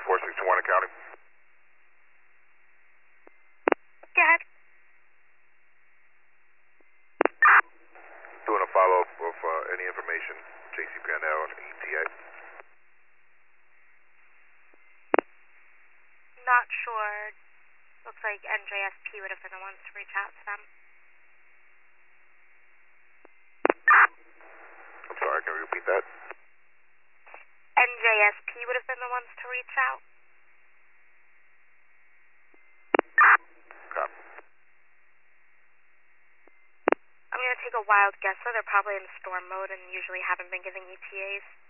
4621 County. Go ahead. Doing a follow-up of any information, JC Parnell and ETA. Not sure. Looks like NJSP would have been the ones to reach out to them. I'm sorry, can you repeat that? NJSP would have been the ones to reach out. Okay. I'm going to take a wild guess, so they're probably in storm mode and usually haven't been giving ETAs.